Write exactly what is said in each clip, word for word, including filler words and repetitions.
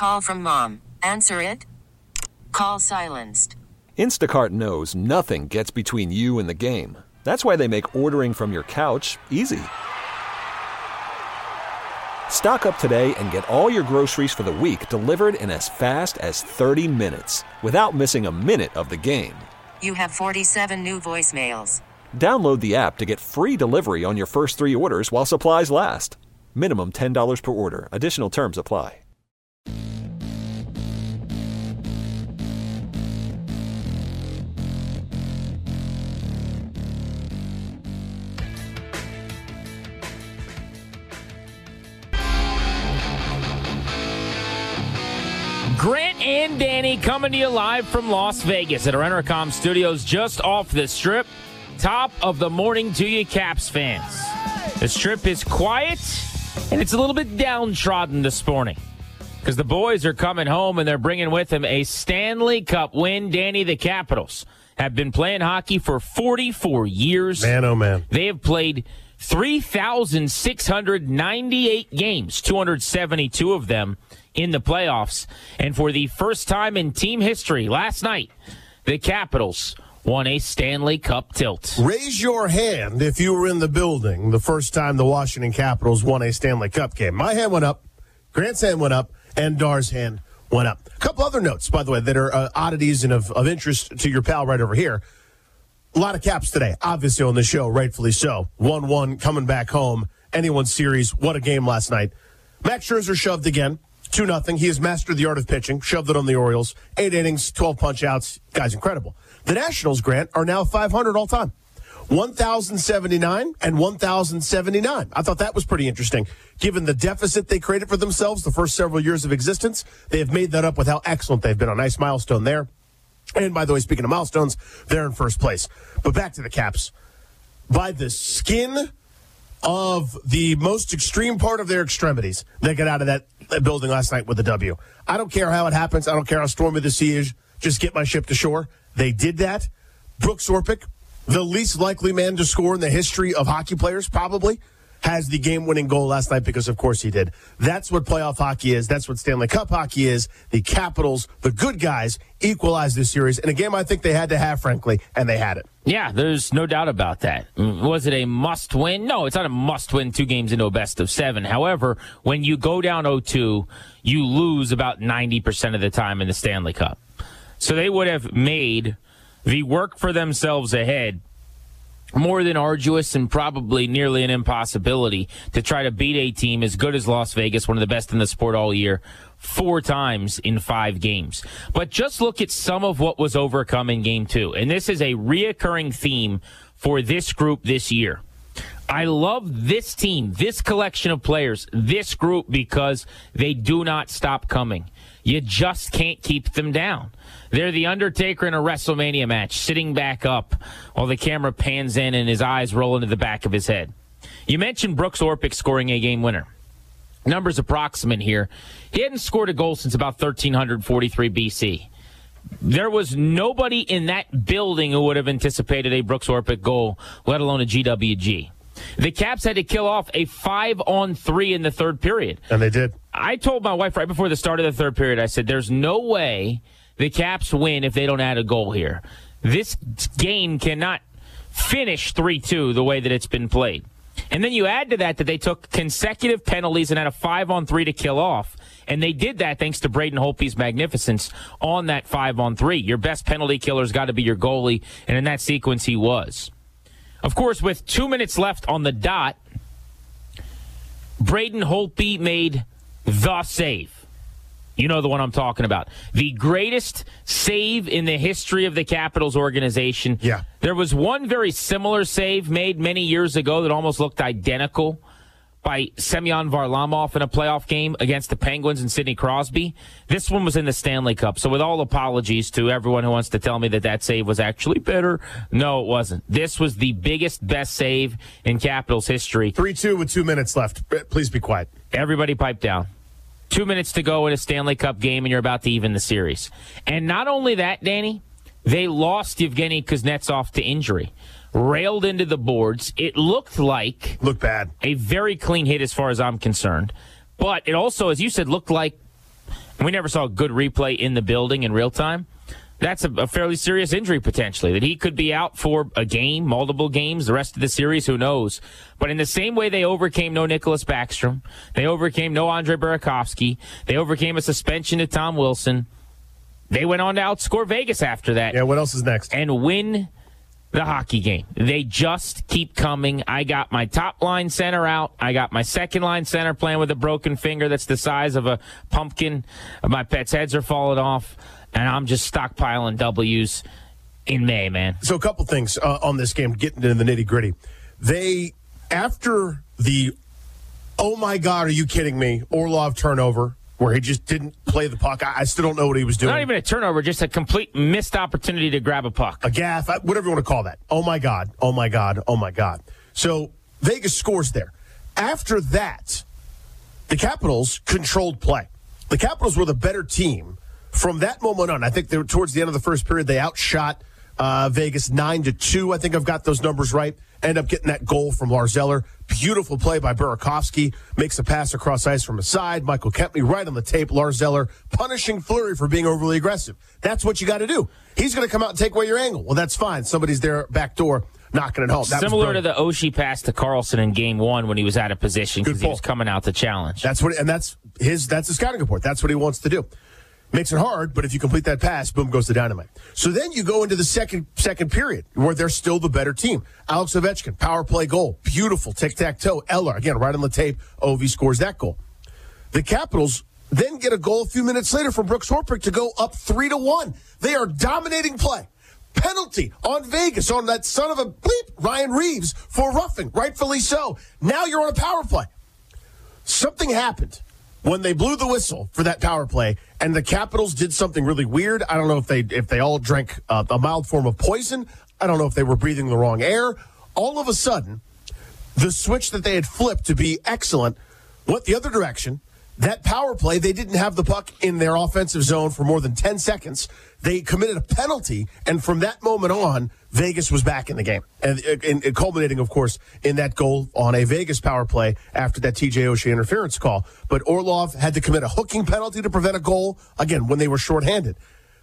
call from mom. Answer it. Call silenced. Instacart knows nothing gets between you and the game. That's why they make ordering from your couch easy. Stock up today and get all your groceries for the week delivered in as fast as thirty minutes without missing a minute of the game. You have forty-seven new voicemails. Download the app to get free delivery on your first three orders while supplies last. Minimum ten dollars per order. Additional terms apply. Grant and Danny coming to you live from Las Vegas at our Entercom Studios just off the Strip. Top of the morning to you, Caps fans. The Strip is quiet, and it's a little bit downtrodden this morning because the boys are coming home, and they're bringing with them a Stanley Cup win. Danny, the Capitals have been playing hockey for forty-four years. Man, oh, man. They have played three thousand six hundred ninety-eight games, two hundred seventy-two of them in the playoffs. And for the first time in team history, last night, the Capitals won a Stanley Cup tilt. Raise your hand if you were in the building the first time the Washington Capitals won a Stanley Cup game. My hand went up, Grant's hand went up, and Dar's hand went up. A couple other notes, by the way, that are uh, oddities and of, of interest to your pal right over here. A lot of Caps today, obviously on the show, rightfully so. one one coming back home. Anyone's series. What a game last night. Max Scherzer shoved again. two nothing. He has mastered the art of pitching. Shoved it on the Orioles. Eight innings, twelve punch-outs. Guy's incredible. The Nationals, Grant, are now five hundred all time. one thousand seventy-nine and one thousand seventy-nine. I thought that was pretty interesting. Given the deficit they created for themselves the first several years of existence, they have made that up with how excellent they've been. A nice milestone there. And, by the way, speaking of milestones, they're in first place. But back to the Caps. By the skin of the most extreme part of their extremities, they got out of that building last night with a W. I don't care how it happens. I don't care how stormy the sea is. Just get my ship to shore. They did that. Brooks Orpik, the least likely man to score in the history of hockey players, probably, has the game-winning goal last night because, of course, he did. That's what playoff hockey is. That's what Stanley Cup hockey is. The Capitals, the good guys, equalized this series in a game I think they had to have, frankly, and they had it. Yeah, there's no doubt about that. Was it a must-win? No, it's not a must-win two games into a best of seven. However, when you go down oh two, you lose about ninety percent of the time in the Stanley Cup. So they would have made the work for themselves ahead more than arduous and probably nearly an impossibility to try to beat a team as good as Las Vegas, one of the best in the sport all year, four times in five games. But just look at some of what was overcome in game two. And this is a reoccurring theme for this group this year. I love this team, this collection of players, this group, because they do not stop coming. You just can't keep them down. They're the Undertaker in a WrestleMania match, sitting back up while the camera pans in and his eyes roll into the back of his head. You mentioned Brooks Orpik scoring a game winner. Numbers approximate here. He hadn't scored a goal since about thirteen forty-three B C. There was nobody in that building who would have anticipated a Brooks Orpik goal, let alone a G W G. The Caps had to kill off a five-on-three in the third period. And they did. I told my wife right before the start of the third period, I said, there's no way the Caps win if they don't add a goal here. This game cannot finish three two the way that it's been played. And then you add to that that they took consecutive penalties and had a five-on-three to kill off. And they did that thanks to Braden Holtby's magnificence on that five-on-three. Your best penalty killer's got to be your goalie, and in that sequence he was. Of course, with two minutes left on the dot, Braden Holtby made the save. You know the one I'm talking about. The greatest save in the history of the Capitals organization. Yeah. There was one very similar save made many years ago that almost looked identical by Semyon Varlamov in a playoff game against the Penguins and Sidney Crosby. This one was in the Stanley Cup. So with all apologies to everyone who wants to tell me that that save was actually better, no, it wasn't. This was the biggest, best save in Capitals history. three two with two minutes left. Please be quiet. Everybody pipe down. Two minutes to go in a Stanley Cup game, and you're about to even the series. And not only that, Danny, they lost Yevgeny Kuznetsov to injury. Railed into the boards. It looked like Looked bad. a very clean hit as far as I'm concerned. But it also, as you said, looked like and we never saw a good replay in the building in real time, that's a, a fairly serious injury potentially, that he could be out for a game, multiple games, the rest of the series, who knows. But in the same way they overcame no Nicholas Backstrom, they overcame no Andre Burakovsky, they overcame a suspension to Tom Wilson, they went on to outscore Vegas after that. Yeah, what else is next? And win the hockey game. They just keep coming. I got my top line center out. I got my second line center playing with a broken finger that's the size of a pumpkin. My pets' heads are falling off, and I'm just stockpiling W's in May, man. So a couple things uh, on this game, getting into the nitty-gritty. They, after the, oh my God, are you kidding me, Orlov turnover, where he just didn't play the puck. I, I still don't know what he was doing. Not even a turnover, just a complete missed opportunity to grab a puck. A gaff, whatever you want to call that. Oh, my God. Oh, my God. Oh, my God. So Vegas scores there. After that, the Capitals controlled play. The Capitals were the better team from that moment on. I think they were towards the end of the first period. They outshot uh, Vegas nine to two. I think I've got those numbers right. End up getting that goal from Lars Eller. Beautiful play by Burakovsky. Makes a pass across ice from his side. Michael Kempny right on the tape. Lars Eller punishing Fleury for being overly aggressive. That's what you got to do. He's going to come out and take away your angle. Well, that's fine. Somebody's there back door knocking it home. That Similar to the Oshie pass to Carlson in game one when he was out of position because he was coming out to challenge. That's what, and that's his. That's a scouting report. That's what he wants to do. Makes it hard, but if you complete that pass, boom, goes the dynamite. So then you go into the second second period where they're still the better team. Alex Ovechkin, power play goal. Beautiful, tic-tac-toe. Eller, again, right on the tape. Ovi scores that goal. The Capitals then get a goal a few minutes later from Brooks Orpik to go up three to one. They are dominating play. Penalty on Vegas on that son of a bleep, Ryan Reeves, for roughing, rightfully so. Now you're on a power play. Something happened when they blew the whistle for that power play, and the Capitals did something really weird. I don't know if they if they all drank uh, a mild form of poison. I don't know if they were breathing the wrong air. All of a sudden, the switch that they had flipped to be excellent went the other direction. That power play, they didn't have the puck in their offensive zone for more than ten seconds. They committed a penalty, and from that moment on, Vegas was back in the game. And, and, and culminating, of course, in that goal on a Vegas power play after that T J Oshie interference call. But Orlov had to commit a hooking penalty to prevent a goal, again, when they were shorthanded.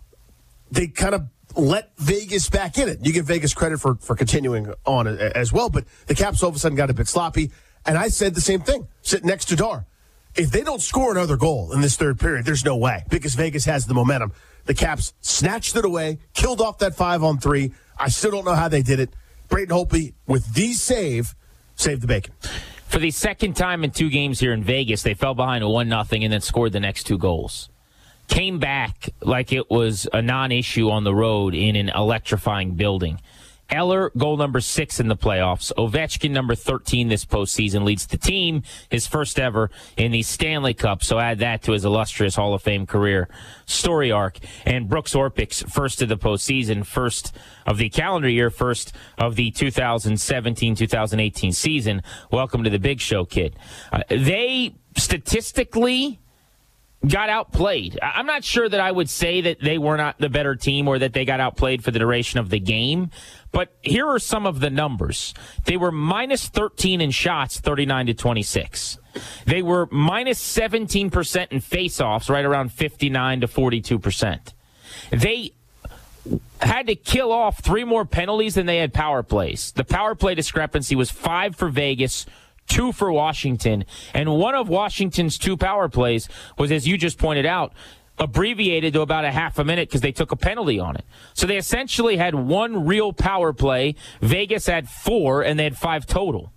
They kind of let Vegas back in it. You give Vegas credit for, for continuing on as well, but the Caps all of a sudden got a bit sloppy. And I said the same thing, sitting next to Dar. If they don't score another goal in this third period, there's no way, because Vegas has the momentum. The Caps snatched it away, killed off that five on three. I still don't know how they did it. Braden Holtby, with the save, saved the bacon. For the second time in two games here in Vegas, they fell behind one nothing and then scored the next two goals. Came back like it was a non-issue on the road in an electrifying building. Eller, goal number six in the playoffs. Ovechkin, number thirteen this postseason, leads the team, his first ever in the Stanley Cup. So add that to his illustrious Hall of Fame career story arc. And Brooks Orpik's first of the postseason, first of the calendar year, first of the two thousand seventeen two thousand eighteen season. Welcome to the Big Show, kid. Uh, they statistically got outplayed. I'm not sure that I would say that they were not the better team or that they got outplayed for the duration of the game, but here are some of the numbers. They were minus thirteen in shots, thirty-nine to twenty-six. They were minus seventeen percent in faceoffs, right around fifty-nine to forty-two percent. They had to kill off three more penalties than they had power plays. The power play discrepancy was five for Vegas, two for Washington, and one of Washington's two power plays was, as you just pointed out, abbreviated to about a half a minute because they took a penalty on it. So they essentially had one real power play. Vegas had four, and they had five total.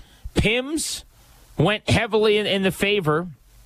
Pims went heavily in, in the favor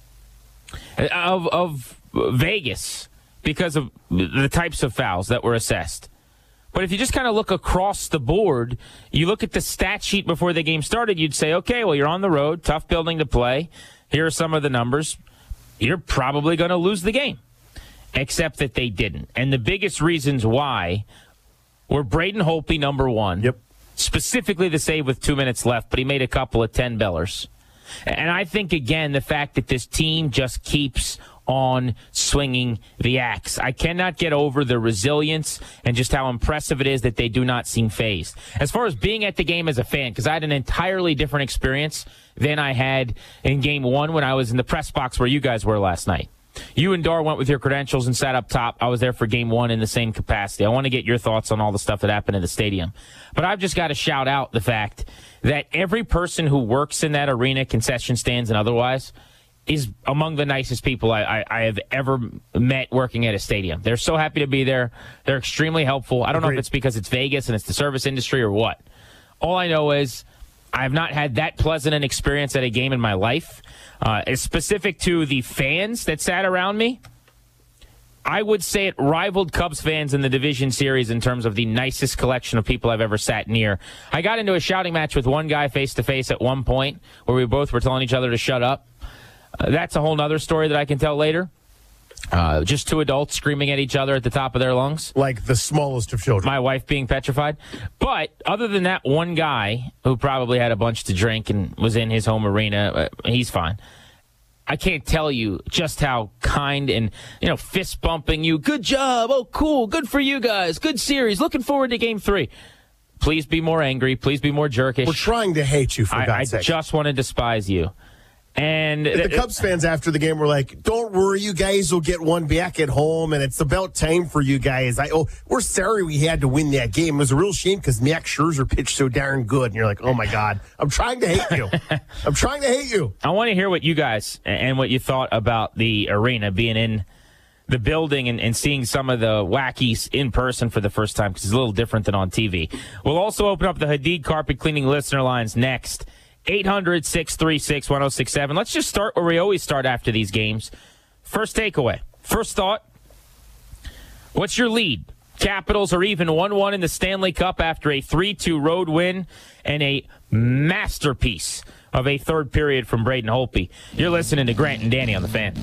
of, of Vegas because of the types of fouls that were assessed. But if you just kind of look across the board, you look at the stat sheet before the game started, you'd say, okay, well, you're on the road, tough building to play. Here are some of the numbers. You're probably going to lose the game, except that they didn't. And the biggest reasons why were Braden Holtby, number one. Yep. Specifically the save with two minutes left, but he made a couple of ten-bellers. And I think, again, the fact that this team just keeps on swinging the axe. I cannot get over the resilience and just how impressive it is that they do not seem phased. As far as being at the game as a fan, because I had an entirely different experience than I had in game one when I was in the press box where you guys were last night. You and Dar went with your credentials and sat up top. I was there for game one in the same capacity. I want to get your thoughts on all the stuff that happened in the stadium. But I've just got to shout out the fact that every person who works in that arena, concession stands and otherwise, is among the nicest people I, I, I have ever met working at a stadium. They're so happy to be there. They're extremely helpful. I don't Agreed. know if it's because it's Vegas and it's the service industry or what. All I know is I have not had that pleasant an experience at a game in my life. Uh, it's specific to the fans that sat around me. I would say it rivaled Cubs fans in the division series in terms of the nicest collection of people I've ever sat near. I got into a shouting match with one guy face-to-face at one point where we both were telling each other to shut up. Uh, that's a whole other story that I can tell later. Uh, just two adults screaming at each other at the top of their lungs. Like the smallest of children. My wife being petrified. But other than that one guy who probably had a bunch to drink and was in his home arena, uh, he's fine. I can't tell you just how kind and, you know, fist bumping you. Good job. Oh, cool. Good for you guys. Good series. Looking forward to game three. Please be more angry. Please be more jerkish. We're trying to hate you, for I, God's I sake. just want to despise you. And the Cubs fans after the game were like, don't worry, you guys will get one back at home, and it's about time for you guys. I oh, We're sorry we had to win that game. It was a real shame because Max Scherzer pitched so darn good. And you're like, oh, my God, I'm trying to hate you. I'm trying to hate you. I want to hear what you guys and what you thought about the arena, being in the building and, and seeing some of the wackies in person for the first time because it's a little different than on T V. We'll also open up the Hadid Carpet Cleaning listener lines next. eight hundred, six three six, one oh six seven. Let's just start where we always start after these games. First takeaway. First thought. What's your lead? Capitals are even one one in the Stanley Cup after a three two road win and a masterpiece of a third period from Braden Holtby. You're listening to Grant and Danny on The Fan.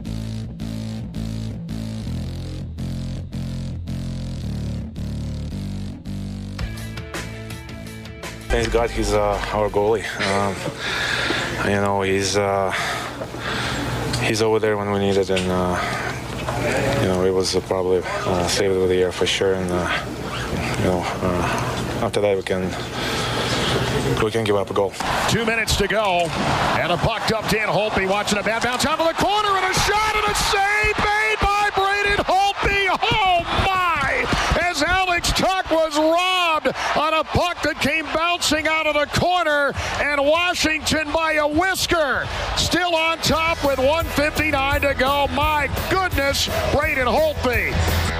Thank God he's uh, our goalie. Um, you know, he's uh, he's over there when we need it, and uh, you know, it was uh, probably uh, saved of the year for sure. And uh, you know, uh, after that we can we can give up a goal. Two minutes to go, and a puck up to Holtby, watching a bad bounce out of the corner, and a shot and a save made by Braden Holtby. Oh my! As Alex Tuch was robbed on a puck that came bouncing out of the corner, and Washington by a whisker still on top with one fifty-nine to go. My goodness, Braden Holtby.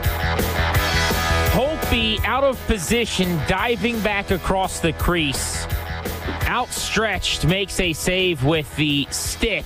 Holtby out of position, diving back across the crease. Outstretched, makes a save with the stick.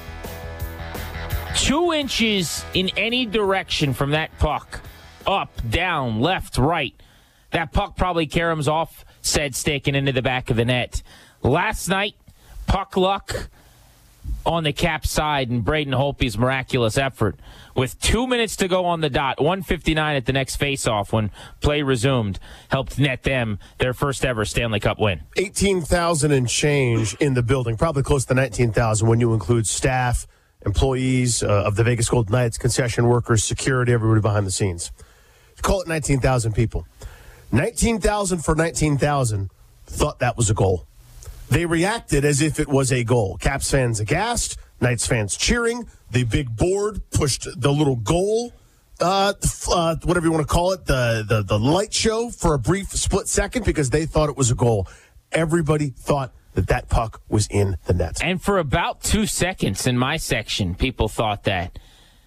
Two inches in any direction from that puck. Up, down, left, right. That puck probably caroms off said stick and into the back of the net. Last night, puck luck on the Cap side and Braden Holtby's miraculous effort. With two minutes to go on the dot, one fifty-nine at the next faceoff when play resumed, helped net them their first ever Stanley Cup win. eighteen thousand and change in the building, probably close to nineteen thousand when you include staff, employees uh, of the Vegas Golden Knights, concession workers, security, everybody behind the scenes. Call it nineteen thousand people. nineteen thousand for nineteen thousand thought that was a goal. They reacted as if it was a goal. Caps fans aghast, Knights fans cheering. The big board pushed the little goal, uh, uh, whatever you want to call it, the, the, the light show for a brief split second because they thought it was a goal. Everybody thought that that puck was in the net. And for about two seconds in my section, people thought that.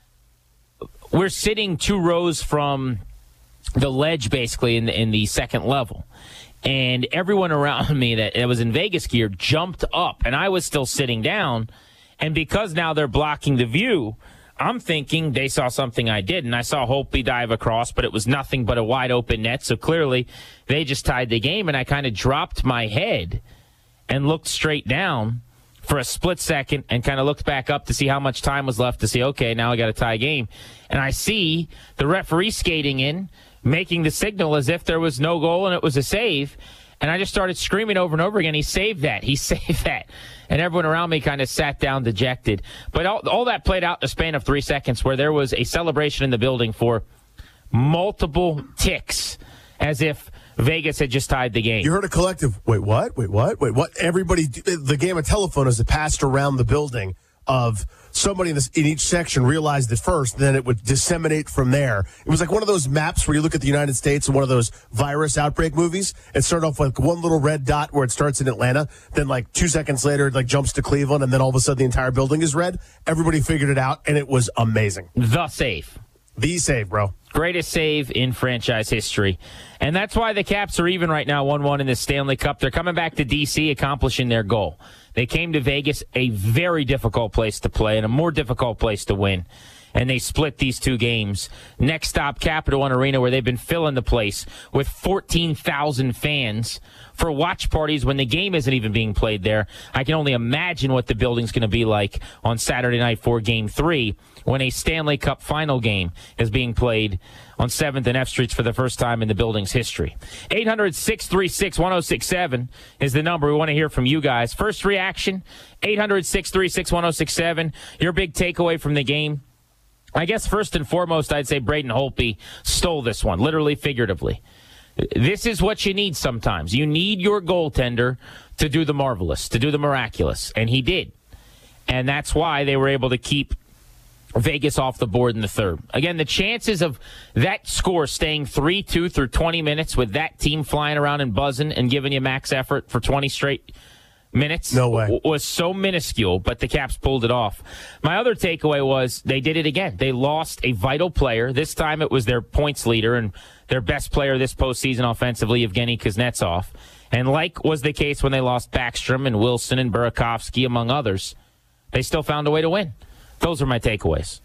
We're sitting two rows from the ledge, basically, in the, in the second level. And everyone around me that, that was in Vegas gear jumped up, and I was still sitting down. And because now they're blocking the view, I'm thinking they saw something I did, and I saw Holtby dive across, but it was nothing but a wide-open net, so clearly they just tied the game, and I kind of dropped my head and looked straight down for a split second and kind of looked back up to see how much time was left to see, okay, now I got a tie game. And I see the referee skating in, making the signal as if there was no goal and it was a save. And I just started screaming over and over again, he saved that, he saved that. And everyone around me kind of sat down dejected. But all, all that played out in the span of three seconds where there was a celebration in the building for multiple ticks as if Vegas had just tied the game. You heard a collective, wait, what? Wait, what? Wait, what? Everybody, the game of telephone as it passed around the building of somebody in, this, in each section realized it first, then it would disseminate from there. It was like one of those maps where you look at the United States in one of those virus outbreak movies. It started off with one little red dot where it starts in Atlanta. Then like two seconds later, it like jumps to Cleveland, and then all of a sudden the entire building is red. Everybody figured it out, and it was amazing. The save. The save, bro. Greatest save in franchise history. And that's why the Caps are even right now, one one in the Stanley Cup. They're coming back to D C, accomplishing their goal. They came to Vegas, a very difficult place to play and a more difficult place to win. And they split these two games. Next stop, Capital One Arena, where they've been filling the place with fourteen thousand fans for watch parties when the game isn't even being played there. I can only imagine what the building's going to be like on Saturday night for Game three when a Stanley Cup final game is being played on seventh and F Streets for the first time in the building's history. eight hundred, six three six, one oh six seven is the number. We want to hear from you guys. First reaction, eight hundred, six three six, one oh six seven. Your big takeaway from the game. I guess first and foremost, I'd say Braden Holtby stole this one, literally, figuratively. This is what you need sometimes. You need your goaltender to do the marvelous, to do the miraculous, and he did. And that's why they were able to keep Vegas off the board in the third. Again, the chances of that score staying three two through twenty minutes with that team flying around and buzzing and giving you max effort for twenty straight minutes no way. was so minuscule, but the Caps pulled it off. My other takeaway was they did it again. They lost a vital player. This time it was their points leader and their best player this postseason offensively, Evgeny Kuznetsov. And like was the case when they lost Backstrom and Wilson and Burakovsky, among others, they still found a way to win. Those are my takeaways.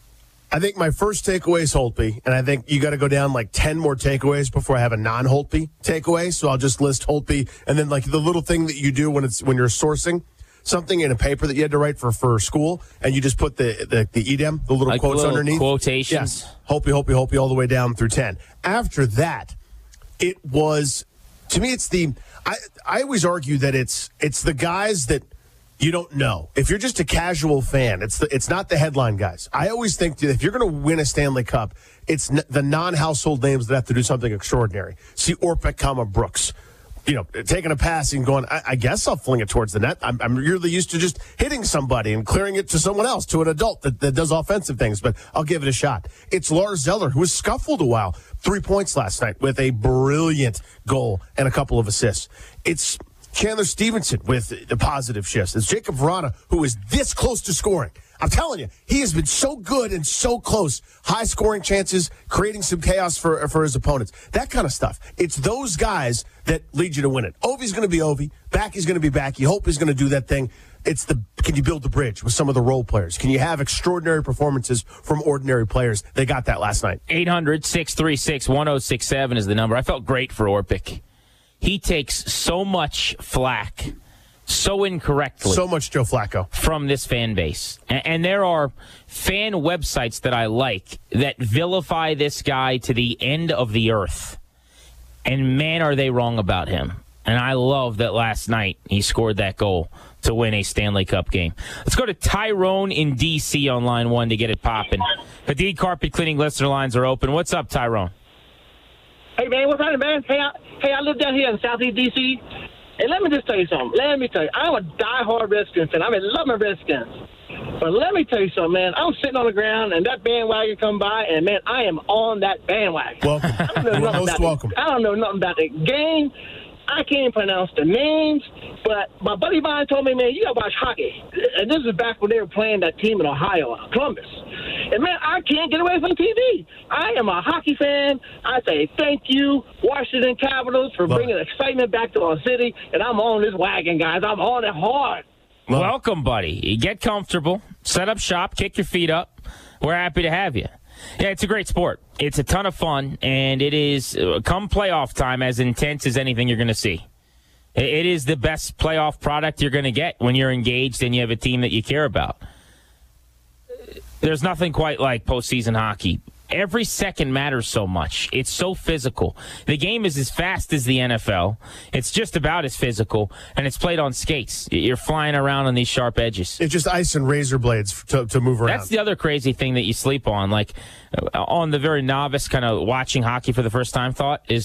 I think my first takeaway is Holtby, and I think you got to go down like ten more takeaways before I have a non-Holtby takeaway. So I'll just list Holtby, and then like the little thing that you do when it's when you're sourcing something in a paper that you had to write for, for school, and you just put the the, the E D M, the little like quotes little underneath. Quotations. Yes. Holtby, Holtby, Holtby, all the way down through ten. After that, it was, to me, it's the, I, I always argue that it's it's the guys that you don't know. If you're just a casual fan, it's the, it's not the headline guys. I always think that if you're going to win a Stanley Cup, it's n- the non-household names that have to do something extraordinary. See Orpik, comma Brooks, you know, taking a pass and going, I, I guess I'll fling it towards the net. I'm, I'm really used to just hitting somebody and clearing it to someone else, to an adult that, that does offensive things, but I'll give it a shot. It's Lars Zeller, who was scuffled a while, three points last night with a brilliant goal and a couple of assists. It's Chandler Stevenson with the positive shifts. It's Jacob Vrana, who is this close to scoring. I'm telling you, he has been so good and so close. High scoring chances, creating some chaos for for his opponents. That kind of stuff. It's those guys that lead you to win it. Ovi's going to be Ovi. Backy's going to be Backy. Hope is going to do that thing. It's the, can you build the bridge with some of the role players? Can you have extraordinary performances from ordinary players? They got that last night. eight hundred, six three six, one oh six seven is the number. I felt great for Orpik. He takes so much flack, so incorrectly. So much Joe Flacco. From this fan base. And, and there are fan websites that I like that vilify this guy to the end of the earth. And man, are they wrong about him. And I love that last night he scored that goal to win a Stanley Cup game. Let's go to Tyrone in D C on line one to get it popping. Hadid Carpet Cleaning listener lines are open. What's up, Tyrone? Hey, man, what's happening, man? Hey, I, hey, I live down here in Southeast D C, and let me just tell you something. Let me tell you, I'm a diehard Redskins fan. I mean, love my Redskins. But let me tell you something, man. I'm sitting on the ground, and that bandwagon come by, and, man, I am on that bandwagon. Welcome. I don't know You're nothing most about welcome. The, I don't know nothing about the game. I can't pronounce the names, but my buddy Vine told me, man, you got to watch hockey. And this is back when they were playing that team in Ohio, Columbus. And, man, I can't get away from T V. I am a hockey fan. I say thank you, Washington Capitals, for Love bringing it. excitement back to our city. And I'm on this wagon, guys. I'm on it hard. Love it. Welcome, buddy. Get comfortable, set up shop, kick your feet up. We're happy to have you. Yeah, it's a great sport. It's a ton of fun, and it is, uh, come playoff time, as intense as anything you're going to see. It, it is the best playoff product you're going to get when you're engaged and you have a team that you care about. There's nothing quite like postseason hockey. Every second matters so much. It's so physical. The game is as fast as the N F L. It's just about as physical, and it's played on skates. You're flying around on these sharp edges. It's just ice and razor blades to, to move around. That's the other crazy thing that you sleep on. Like, uh, on the very novice kind of watching hockey for the first time thought is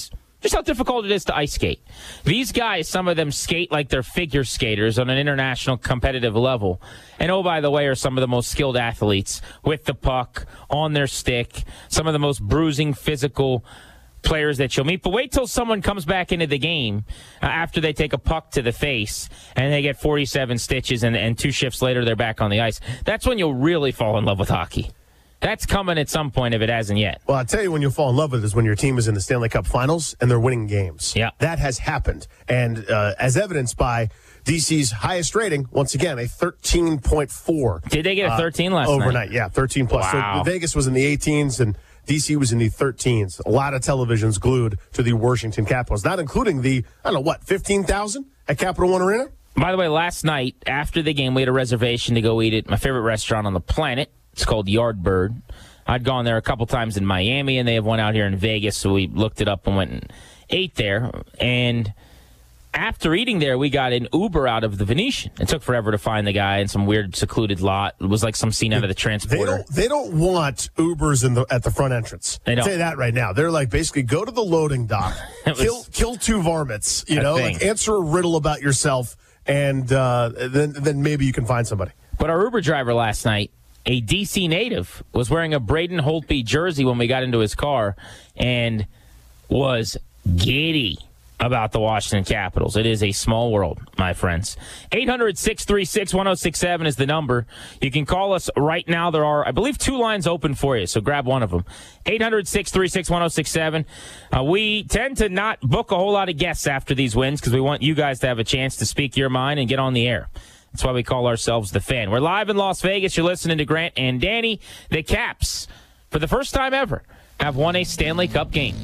just how difficult it is to ice skate. These guys, some of them skate like they're figure skaters on an international competitive level. And oh, by the way, are some of the most skilled athletes with the puck, on their stick, some of the most bruising, physical players that you'll meet. But wait till someone comes back into the game uh, after they take a puck to the face and they get forty-seven stitches and, and two shifts later they're back on the ice. That's when you'll really fall in love with hockey. That's coming at some point if it hasn't yet. Well, I'll tell you when you'll fall in love with it is when your team is in the Stanley Cup Finals and they're winning games. Yeah. That has happened. And uh, as evidenced by D C's highest rating, once again, a thirteen point four. Did they get a thirteen uh, last overnight? night? Yeah, thirteen plus. Wow. So Vegas was in the eighteens and D C was in the thirteens. A lot of televisions glued to the Washington Capitals, not including the, I don't know, what, fifteen thousand at Capital One Arena? By the way, last night, after the game, we had a reservation to go eat at my favorite restaurant on the planet. It's called Yardbird. I'd gone there a couple times in Miami, and they have one out here in Vegas, so we looked it up and went and ate there. And after eating there, we got an Uber out of the Venetian. It took forever to find the guy in some weird secluded lot. It was like some scene out of the Transporter. They don't, they don't want Ubers in the at the front entrance. They don't. I'll say that right now. They're like, basically, go to the loading dock, was kill kill two varmints, you a know, thing. like answer a riddle about yourself, and uh, then then maybe you can find somebody. But our Uber driver last night, a D C native, was wearing a Braden Holtby jersey when we got into his car and was giddy about the Washington Capitals. It is a small world, my friends. eight hundred, six three six, one oh six seven is the number. You can call us right now. There are, I believe, two lines open for you, so grab one of them. eight hundred, six three six, one oh six seven. Uh, we tend to not book a whole lot of guests after these wins because we want you guys to have a chance to speak your mind and get on the air. That's why we call ourselves The Fan. We're live in Las Vegas. You're listening to Grant and Danny. The Caps, for the first time ever, have won a Stanley Cup game.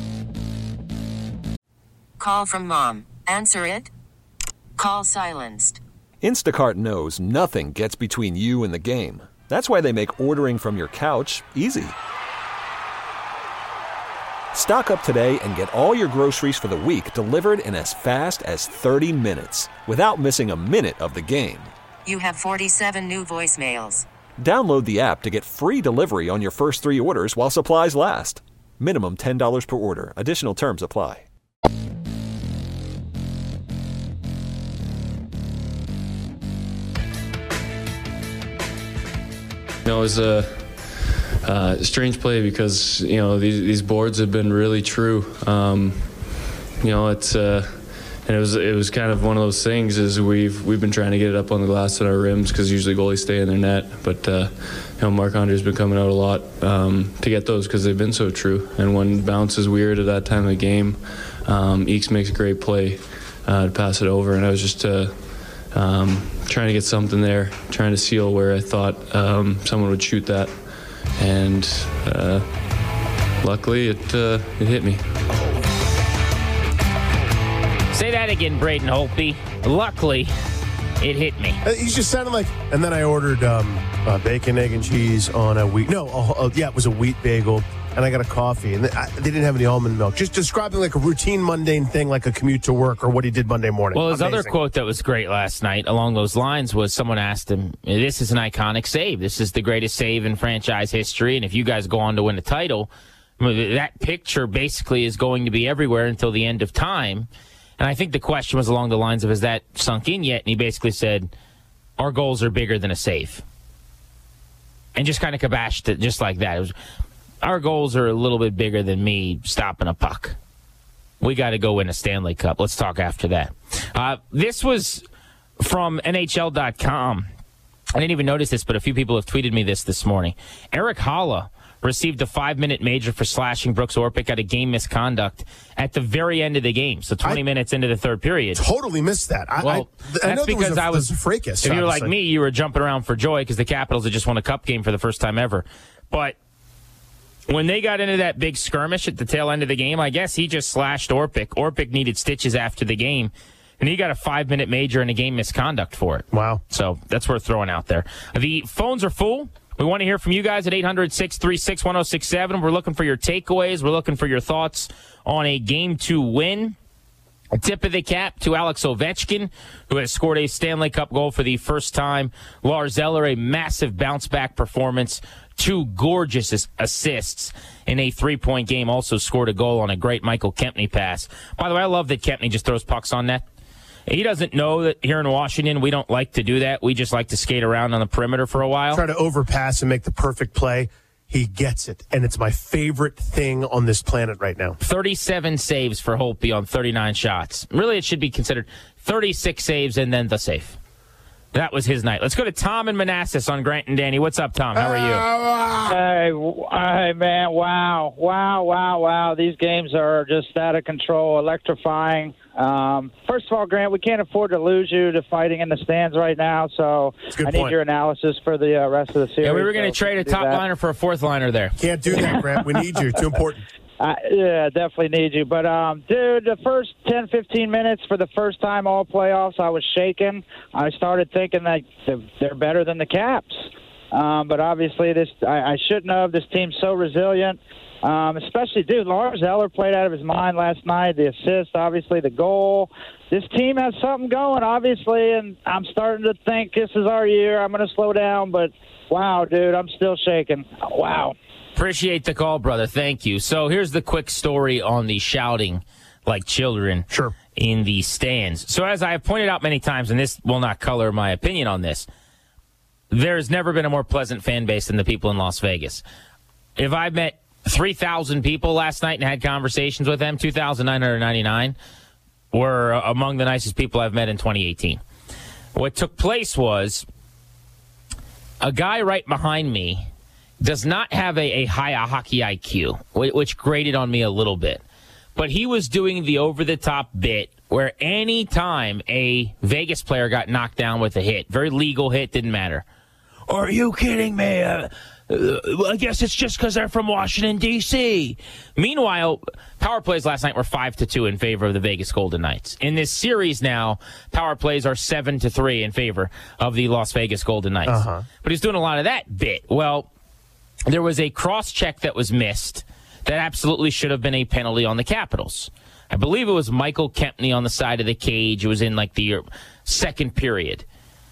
Call from mom. Answer it. Call silenced. Instacart knows nothing gets between you and the game. That's why they make ordering from your couch easy. Stock up today and get all your groceries for the week delivered in as fast as thirty minutes without missing a minute of the game. You have forty-seven new voicemails. Download the app to get free delivery on your first three orders while supplies last. Minimum ten dollars per order. Additional terms apply. You know, it was a uh, strange play because, you know, these, these boards have been really true. Um, you know, it's uh, and it was it was kind of one of those things is we've we've been trying to get it up on the glass at our rims because usually goalies stay in their net, but uh, you know, Marc-André's been coming out a lot um, to get those because they've been so true. And when bounce is weird at that time of the game, um, Eeks makes a great play uh, to pass it over, and I was just. Uh, Um, trying to get something there, trying to seal where I thought um, someone would shoot that, and uh, luckily it uh, it hit me. Say that again, Braden Holtby. Luckily, it hit me. Uh, He's just sounding like, and then I ordered um, uh, bacon, egg, and cheese on a wheat. No, uh, uh, yeah, it was a wheat bagel, and I got a coffee, and they, I, they didn't have any almond milk. Just describing like a routine, mundane thing, like a commute to work or what he did Monday morning. Well, his Amazing. other quote that was great last night along those lines was someone asked him, this is an iconic save. This is the greatest save in franchise history, and if you guys go on to win a title, that picture basically is going to be everywhere until the end of time. And I think the question was along the lines of, has that sunk in yet? And he basically said, our goals are bigger than a save. And just kind of kabashed it just like that. It was, our goals are a little bit bigger than me stopping a puck. We got to go win a Stanley Cup. Let's talk after that. Uh, this was from N H L dot com. I didn't even notice this, but a few people have tweeted me this this morning. Eric Holla received a five-minute major for slashing Brooks Orpik at a game misconduct at the very end of the game, so twenty I minutes into the third period. Totally missed that. I, well, I, I that's know because was a, I was a fracas. If you were like obviously. me, you were jumping around for joy because the Capitals had just won a cup game for the first time ever. But when they got into that big skirmish at the tail end of the game, I guess he just slashed Orpik. Orpik needed stitches after the game, and he got a five-minute major and a game misconduct for it. Wow. So that's worth throwing out there. The phones are full. We want to hear from you guys at eight hundred, six three six, one oh six seven. We're looking for your takeaways. We're looking for your thoughts on a game two win. A tip of the cap to Alex Ovechkin, who has scored a Stanley Cup goal for the first time. Lars Eller, a massive bounce-back performance. two gorgeous as- assists in a three-point game, also scored a goal on a great Michael Kempney pass. By the way, I love that Kempney just throws pucks on net. He doesn't know that here in Washington we don't like to do that. We just like to skate around on the perimeter for a while. Try to overpass and make the perfect play. He gets it, and it's my favorite thing on this planet right now. thirty-seven saves for Holtby on thirty-nine shots. Really, it should be considered thirty-six saves and then the save. That was his night. Let's go to Tom and Manassas on Grant and Danny. What's up, Tom? How are you? Hey, w- hey, man, wow, wow, wow, wow. These games are just out of control, electrifying. Um, first of all, Grant, we can't afford to lose you to fighting in the stands right now, so a good I need point. your analysis for the uh, rest of the series. Yeah, we were going to so trade a do top that. liner for a fourth liner there. Can't do that, Grant. We need you. Too important. Uh, yeah, definitely need you. But, um, dude, the first ten, fifteen minutes for the first time all playoffs, I was shaking. I started thinking that they're better than the Caps. Um, but obviously, this I, I shouldn't have. This team's so resilient. Um, especially, dude, Lars Eller played out of his mind last night. The assist, obviously, the goal. This team has something going, obviously, and I'm starting to think this is our year. I'm going to slow down, but, wow, dude, I'm still shaking. Wow. Appreciate the call, brother. Thank you. So here's the quick story on the shouting like children Sure. in the stands. So as I have pointed out many times, and this will not color my opinion on this, there's never been a more pleasant fan base than the people in Las Vegas. If I met three thousand people last night and had conversations with them, two thousand nine hundred ninety-nine were among the nicest people I've met in twenty eighteen. What took place was a guy right behind me does not have a, a high hockey I Q, which grated on me a little bit. But he was doing the over-the-top bit where any time a Vegas player got knocked down with a hit, very legal hit, didn't matter. Are you kidding me? Uh, uh, I guess it's just because they're from Washington, D C Meanwhile, power plays last night were five to two in favor of the Vegas Golden Knights. In this series now, power plays are seven to three in favor of the Las Vegas Golden Knights. Uh-huh. But he's doing a lot of that bit. Well, there was a cross-check that was missed that absolutely should have been a penalty on the Capitals. I believe it was Michael Kempney on the side of the cage. It was in like the second period.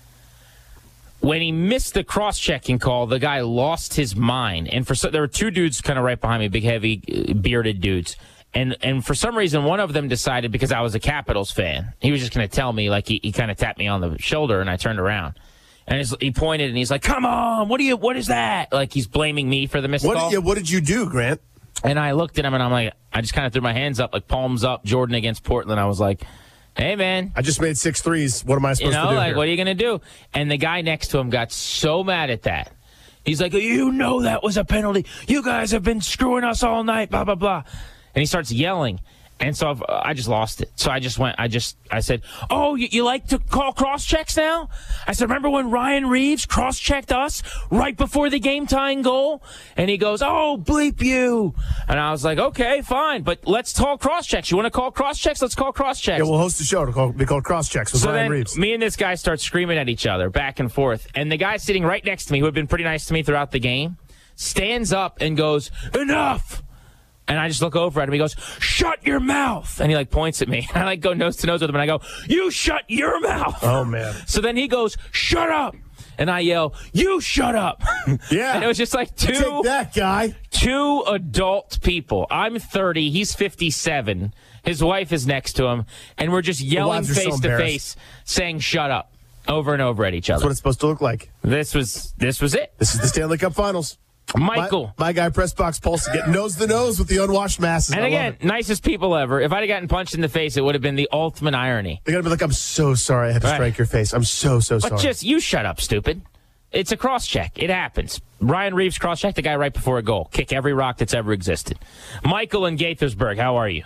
When he missed the cross-checking call, the guy lost his mind. And for so, there were two dudes kind of right behind me, big, heavy, bearded dudes. And and for some reason, one of them decided, because I was a Capitals fan, he was just going to tell me, like he, he kind of tapped me on the shoulder, and I turned around. And he pointed, and he's like, come on, what do you, what is that? Like he's blaming me for the missed What call. did, you, what did you do, Grant? And I looked at him, and I'm like, I just kind of threw my hands up, like palms up, Jordan against Portland. I was like, hey, man. I just made six threes. What am I supposed You know, to do like, here? what are you going to do? And the guy next to him got so mad at that. He's like, you know that was a penalty. You guys have been screwing us all night, blah, blah, blah. And he starts yelling. And so I've, I just lost it. So I just went, I just, I said, oh, you, you like to call cross-checks now? I said, remember when Ryan Reeves cross-checked us right before the game-tying goal? And he goes, oh, bleep you. And I was like, okay, fine, but let's call cross-checks. You want to call cross-checks? Let's call cross-checks. Yeah, we'll host a show to call, be called Cross Checks with So Ryan then Reeves. me and this guy start screaming at each other back and forth. And the guy sitting right next to me, who had been pretty nice to me throughout the game, stands up and goes, enough. And I just look over at him. He goes, shut your mouth. And he like points at me. I like go nose to nose with him. And I go, you shut your mouth. Oh, man. So then he goes, shut up. And I yell, you shut up. Yeah. And it was just like two, Take that, guy. two adult people. I'm thirty. He's fifty-seven. His wife is next to him. And we're just yelling wives are so face to embarrassed. face, saying shut up over and over at each That's other. what it's supposed to look like. This was, this was it. This is the Stanley Cup Finals. Michael. My, my guy, Press Box Pulse, getting nose to nose with the unwashed masses. And I again, love it. nicest people ever. If I'd have gotten punched in the face, it would have been the ultimate irony. They're going to be like, I'm so sorry I had to Right. strike your face. I'm so, so But sorry. just, you shut up, stupid. It's a cross-check. It happens. Ryan Reeves cross-check the guy right before a goal. Kick every rock that's ever existed. Michael in Gaithersburg, how are you?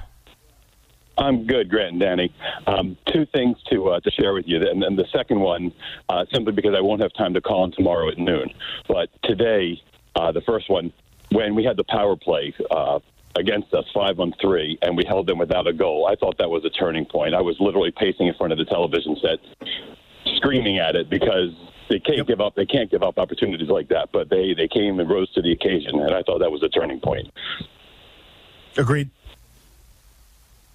I'm good, Grant and Danny. Um, two things to uh, to share with you, and, and the second one, uh, simply because I won't have time to call in tomorrow at noon. But today, uh, the first one, when we had the power play uh, against us, five on three, and we held them without a goal, I thought that was a turning point. I was literally pacing in front of the television set, screaming at it because they can't Yep. give up. They can't give up opportunities like that. But they they came and rose to the occasion, and I thought that was a turning point. Agreed.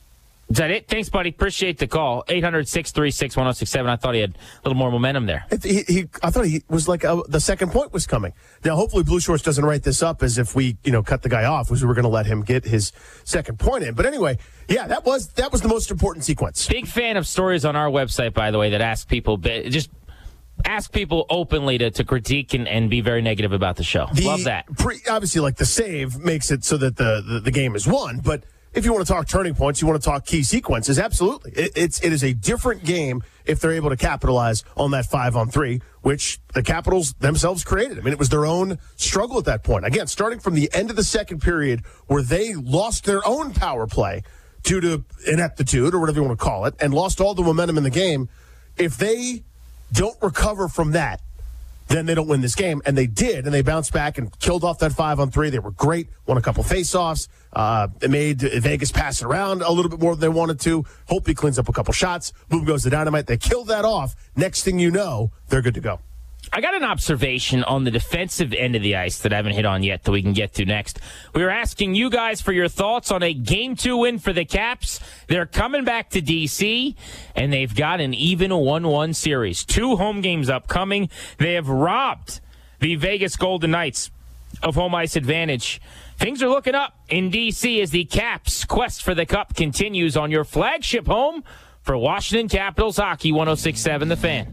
Is that it? Thanks, buddy. Appreciate the call. eight hundred, six three six, one oh six seven. I thought he had a little more momentum there. He, he, I thought he was like uh, the second point was coming. Now, hopefully, Blue Shorts doesn't write this up as if we, you know, cut the guy off, because we were going to let him get his second point in. But anyway, yeah, that was that was the most important sequence. Big fan of stories on our website, by the way, that ask people just ask people openly to, to critique and, and be very negative about the show. The Love that. Pre, obviously, like the save makes it so that the, the, the game is won, but if you want to talk turning points, you want to talk key sequences, absolutely. It, it's, it is a different game if they're able to capitalize on that five-on-three, which the Capitals themselves created. I mean, it was their own struggle at that point. Again, starting from the end of the second period where they lost their own power play due to ineptitude or whatever you want to call it and lost all the momentum in the game. If they don't recover from that, then they don't win this game. And they did, and they bounced back and killed off that five-on-three. They were great, won a couple face-offs. Uh, they made Vegas pass it around a little bit more than they wanted to. Hope he cleans up a couple shots. Boom goes the dynamite. They kill that off. Next thing you know, they're good to go. I got an observation on the defensive end of the ice that I haven't hit on yet that we can get to next. We were asking you guys for your thoughts on a game two win for the Caps. They're coming back to D C, and they've got an even one one series. Two home games upcoming. They have robbed the Vegas Golden Knights of home ice advantage. Things are looking up in D C as the Caps' quest for the Cup continues on your flagship home for Washington Capitals hockey. one oh six point seven The Fan.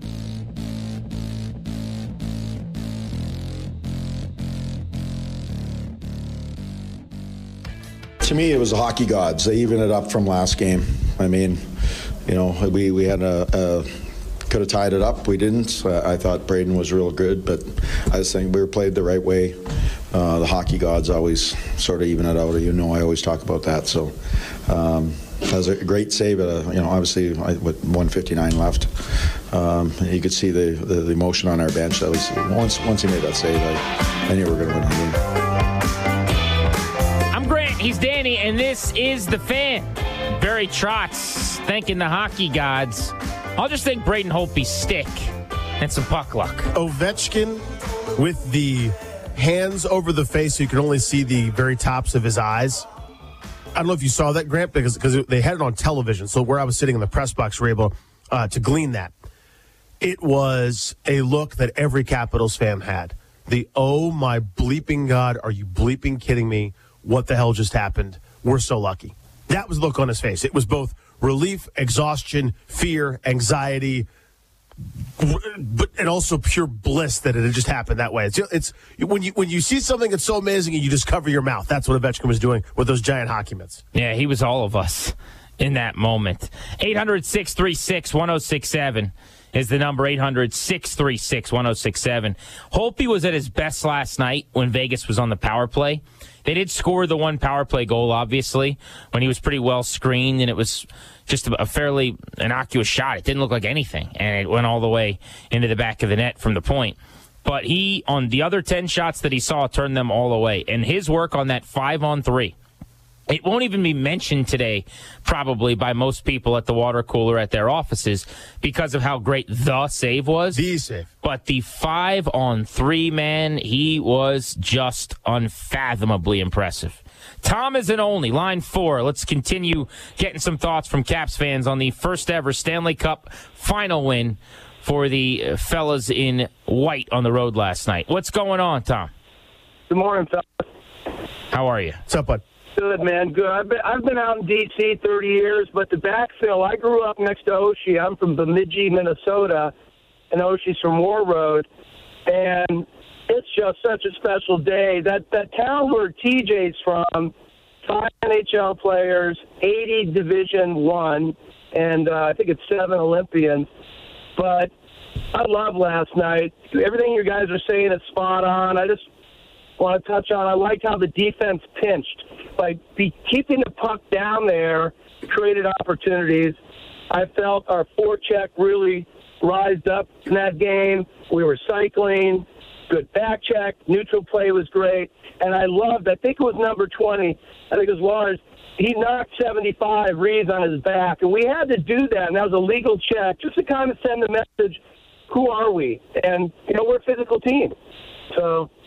To me, it was the hockey gods. They evened it up from last game. I mean, you know, we, we had a, a could have tied it up. We didn't. Uh, I thought Braden was real good, but I just think we were played the right way. Uh, the hockey gods always sort of even it out. You know, I always talk about that. So um, that was a great save. At a, you know, obviously with one fifty-nine left, um, you could see the, the, the emotion on our bench. That was once once he made that save, I, I knew we were going to win the game. He's Danny, and this is The Fan. Barry Trotz thanking the hockey gods. I'll just thank Braden Holtby's stick and some puck luck. Ovechkin with the hands over the face so you can only see the very tops of his eyes. I don't know if you saw that, Grant, because because they had it on television. So where I was sitting in the press box, we were able uh, to glean that. It was a look that every Capitals fan had. The, oh, my bleeping God, are you bleeping kidding me? What the hell just happened? We're so lucky. That was the look on his face. It was both relief, exhaustion, fear, anxiety, but and also pure bliss that it had just happened that way. It's, it's when you when you see something that's so amazing and you just cover your mouth. That's what Ovechkin was doing with those giant hockey mitts. Yeah, he was all of us in that moment. eight hundred, six three six, one oh six seven is the number. Eight hundred, six three six, one oh six seven. Holtby was at his best last night when Vegas was on the power play. They did score the one power play goal, obviously, when he was pretty well screened, and it was just a fairly innocuous shot. It didn't look like anything, and it went all the way into the back of the net from the point. But he, on the other ten shots that he saw, turned them all away. And his work on that five-on-three, it won't even be mentioned today, probably, by most people at the water cooler at their offices because of how great the save was. The save. But the five-on-three, man, he was just unfathomably impressive. Tom is an only, line four. Let's continue getting some thoughts from Caps fans on the first-ever Stanley Cup final win for the fellas in white on the road last night. What's going on, Tom? Good morning, fellas. How are you? What's up, bud? Good, man. Good. I've been, I've been out in D C thirty years, but the backfill, I grew up next to Oshie. I'm from Bemidji, Minnesota, and Oshie's from War Road. And it's just such a special day. That that town where T J's from, five N H L players, eighty Division One, and uh, I think it's seven Olympians. But I love last night. Everything you guys are saying is spot on. I just want to touch on, I liked how the defense pinched. By be keeping the puck down there, created opportunities. I felt our forecheck really rised up in that game. We were cycling, good back check, neutral play was great. And I loved, I think it was number twenty, I think it was Lars, he knocked seventy-five Reeves on his back. And we had to do that, and that was a legal check, just to kind of send the message, who are we? And, you know, we're a physical team. So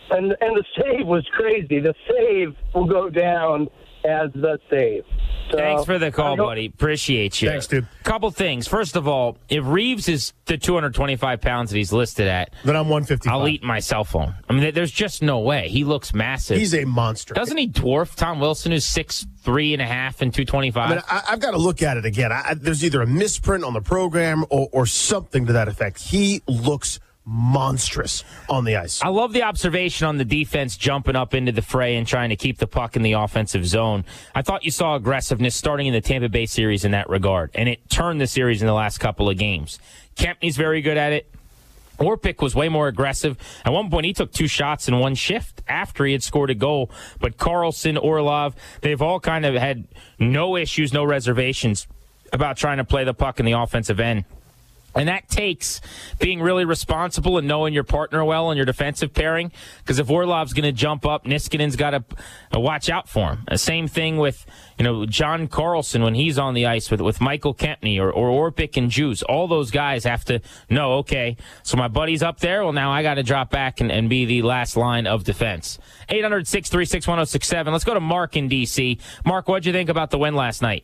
And and the save was crazy. The save will go down as the save. So, Thanks for the call, buddy. Appreciate you. Thanks, dude. Couple things. First of all, if Reeves is the two hundred twenty-five pounds that he's listed at, then I'm one fifty-five. I'll eat my cell phone. I mean, there's just no way. He looks massive. He's a monster. Doesn't he dwarf Tom Wilson, who's six three and a half and two twenty-five? I mean, I, I've got to look at it again. I, I, there's either a misprint on the program or, or something to that effect. He looks monstrous on the ice. I love the observation on the defense jumping up into the fray and trying to keep the puck in the offensive zone. I thought you saw aggressiveness starting in the Tampa Bay series in that regard, and it turned the series in the last couple of games. Kempny's very good at it. Orpik was way more aggressive. At one point, he took two shots in one shift after he had scored a goal. But Carlson, Orlov, they've all kind of had no issues, no reservations about trying to play the puck in the offensive end. And that takes being really responsible and knowing your partner well and your defensive pairing. Because if Orlov's going to jump up, Niskanen's got to uh, watch out for him. The same thing with, you know, John Carlson when he's on the ice with, with Michael Kempny or, or Orpik and Juice. All those guys have to know, okay, so my buddy's up there. Well, now I got to drop back and, and be the last line of defense. eight hundred, six three six, one oh six seven. Let's go to Mark in D C. Mark, what'd you think about the win last night?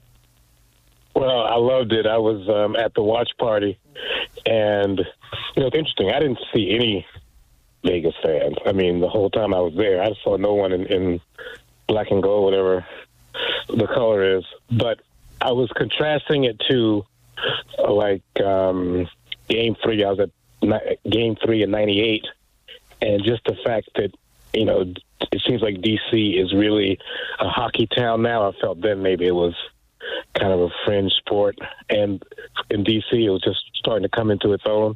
Well, I loved it. I was um, at the watch party, and you know, it's interesting. I didn't see any Vegas fans. I mean, the whole time I was there, I saw no one in, in black and gold, whatever the color is. But I was contrasting it to uh, like um, Game Three. I was at ni- Game Three in ninety-eight, and just the fact that you know it seems like D C is really a hockey town now. I felt then maybe it was kind of a fringe sport, and in D C it was just starting to come into its own.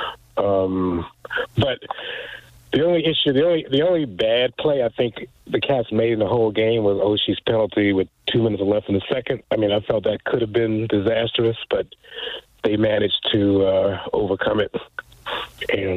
Um, but the only issue, the only the only bad play I think the Caps made in the whole game was Oshie's penalty with two minutes left in the second. I mean, I felt that could have been disastrous, but they managed to uh, overcome it. And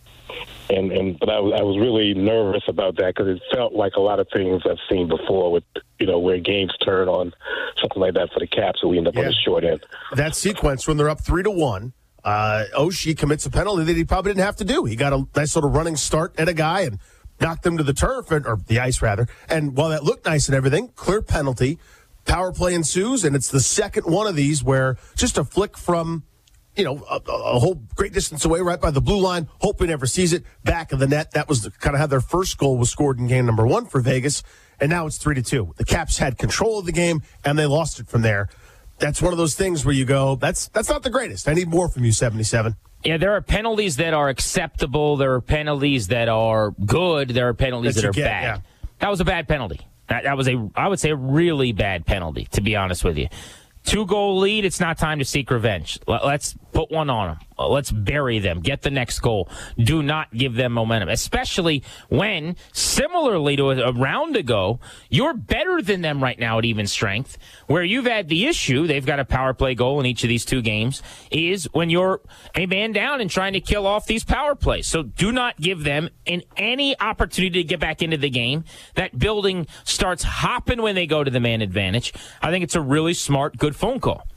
and and but I was I was really nervous about that because it felt like a lot of things I've seen before with you know where games turn on something like that for the Caps, so we end up Yeah. on the short end. That sequence when they're up three to one, uh, Oshie commits a penalty that he probably didn't have to do. He got a nice little running start at a guy and knocked him to the turf, and, or the ice rather. And while that looked nice and everything, clear penalty, power play ensues, and it's the second one of these where just a flick from, you know, a, a whole great distance away, right by the blue line. Hope he never sees it. Back of the net. That was the, kind of how their first goal was scored in game number one for Vegas, and now it's three to two. The Caps had control of the game, and they lost it from there. That's one of those things where you go, that's that's not the greatest. I need more from you, seventy-seven. Yeah, there are penalties that are acceptable. There are penalties that are good. There are penalties That that, you are get, bad. yeah. That was a bad penalty. That, that was a, I would say, a really bad penalty, to be honest with you. Two-goal lead, it's not time to seek revenge. Let- Let's put one on them. Let's bury them. Get the next goal. Do not give them momentum, especially when, similarly to a, a round ago, you're better than them right now at even strength, where you've had the issue, they've got a power play goal in each of these two games, is when you're a man down and trying to kill off these power plays. So do not give them in any opportunity to get back into the game. That building starts hopping when they go to the man advantage. I think it's a really smart, good phone call.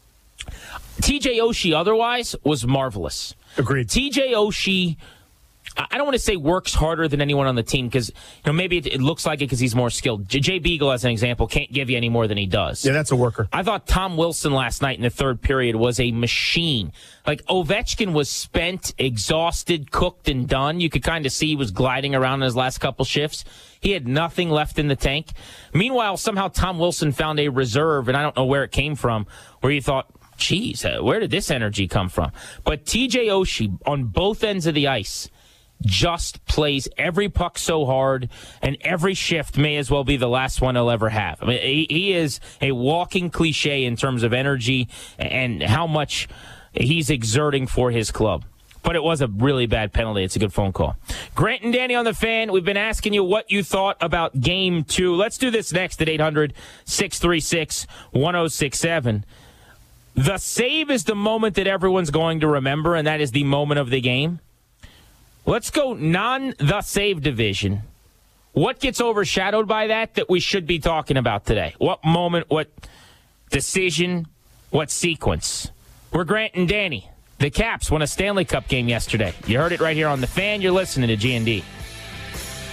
T J Oshie otherwise was marvelous. Agreed. T J Oshie, I don't want to say works harder than anyone on the team because, you know, maybe it, it looks like it because he's more skilled. J- Jay Beagle, as an example, can't give you any more than he does. Yeah, that's a worker. I thought Tom Wilson last night in the third period was a machine. Like, Ovechkin was spent, exhausted, cooked, and done. You could kind of see he was gliding around in his last couple shifts. He had nothing left in the tank. Meanwhile, somehow Tom Wilson found a reserve, and I don't know where it came from, where you thought, geez, uh, where did this energy come from? But T J Oshie, on both ends of the ice, just plays every puck so hard, and every shift may as well be the last one he'll ever have. I mean, he, he is a walking cliche in terms of energy and how much he's exerting for his club. But it was a really bad penalty. It's a good phone call. Grant and Danny on the Fan. We've been asking you what you thought about Game two. Let's do this next at eight hundred, six three six, one oh six seven. The save is the moment that everyone's going to remember, and that is the moment of the game. Let's go non-the save division. What gets overshadowed by that that we should be talking about today? What moment, what decision, what sequence? We're Grant and Danny. The Caps won a Stanley Cup game yesterday. You heard it right here on The Fan. You're listening to G and D.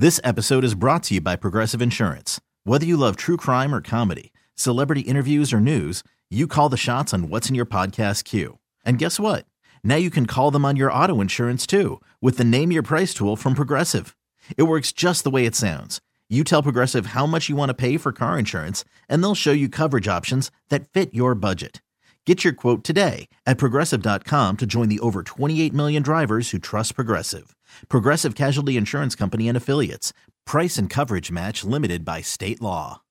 This episode is brought to you by Progressive Insurance. Whether you love true crime or comedy, celebrity interviews or news, you call the shots on what's in your podcast queue. And guess what? Now you can call them on your auto insurance too with the Name Your Price tool from Progressive. It works just the way it sounds. You tell Progressive how much you want to pay for car insurance, and they'll show you coverage options that fit your budget. Get your quote today at Progressive dot com to join the over twenty-eight million drivers who trust Progressive. Progressive Casualty Insurance Company and Affiliates. Price and coverage match limited by state law.